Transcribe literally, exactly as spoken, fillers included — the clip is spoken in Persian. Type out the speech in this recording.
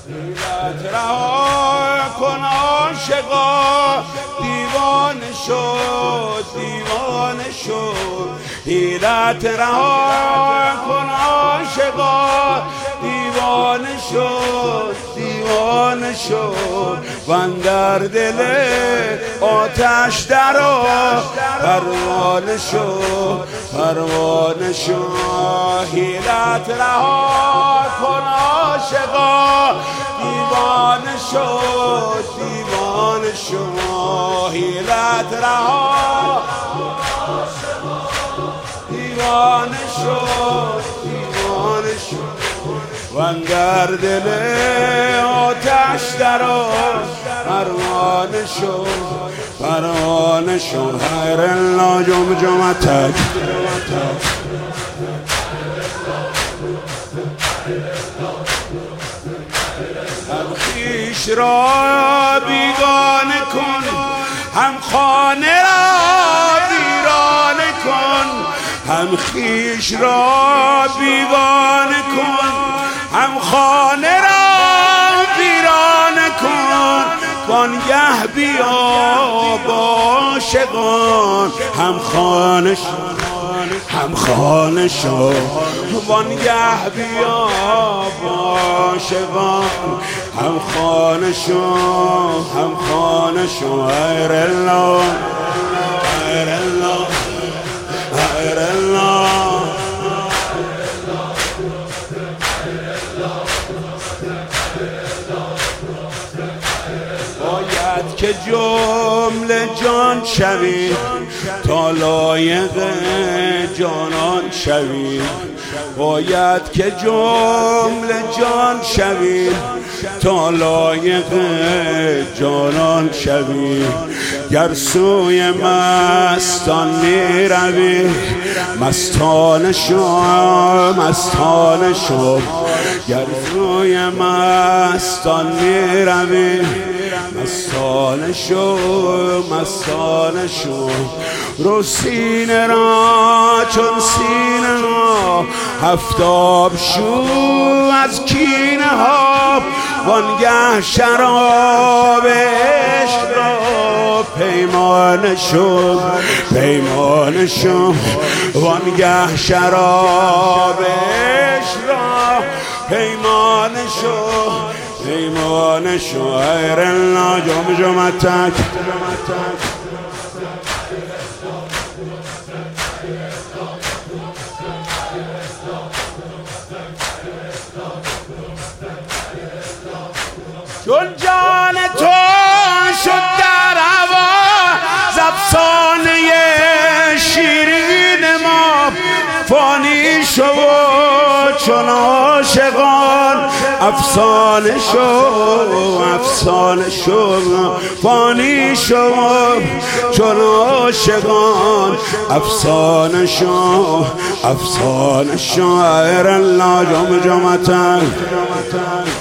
حیلت رها کن عاشقا، دیوانه شد دیوانه شد. حیلت رها کن عاشقا، دیوانه شد دیوانه شد. واندر دل آتش درآ، پروانه شد پروانه شد. حیلت رها کن عاشقا، دیوانه شد دیوانه شد. حیلت رها دیوانه شد دیوانه شد. واندر دل آتش درآ، پروانه شد پروانه شد. خیر الله جمجمتک هم خویش را بیگانه کن، هم خانه را ویرانه کن. هم خویش را بیگانه کن، هم خانه را ویرانه کن. وانگه بیا با عاشقان، هم خانه شو هم خانه شو. وانگه بیا با عاشقان، هم خانه شو هم خانه شو. غیر الله غیر الله غیر الله. باید که جمله جان شوی تا لایق جانان شوی. باید که جمله جان شوی تا لایق جانان شوی. گر سوی مستان می روی، مستانه شو مستانه شو. گر سوی مستان می روی، مستانه شو مستانه شو. رو سینه را چون سینه ها، هفتاب شو از کینه ها. وانگه شراب عشق را پیمانه شو پیمانه شو. وانگه شراب عشق را پیمانه شو پیمانه شو. غیر الله جمجمتک چون جان تو شد در هوا، ز افسانه شیرین ما فانی شو. چون عاشقان افسانه شو افسانه شو. فانی شو چون عاشقان، افسانه شو افسانه شو. غیر الله جمجمتک